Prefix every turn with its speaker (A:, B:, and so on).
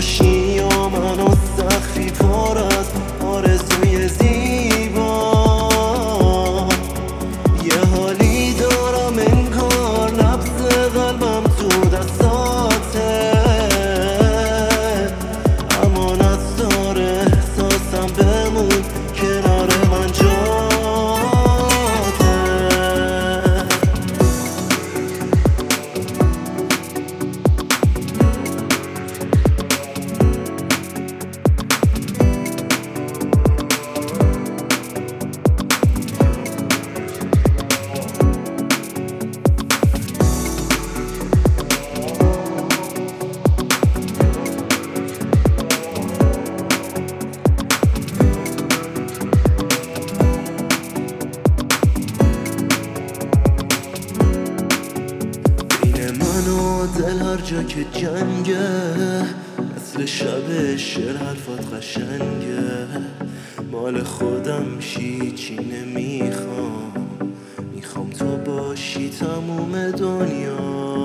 A: باشی و من و سقفی پر از آرزوی زیبا. یه حالی دارم انگار نبض قلبم تو دستاته، امانت داره احساسم بمون کنار من جاته. من و دل هر جا که جنگه، مثل شب شعر حرفات قشنگه. مال خودم شی چی نمیخوام، میخوام تو باشی تموم دنیا.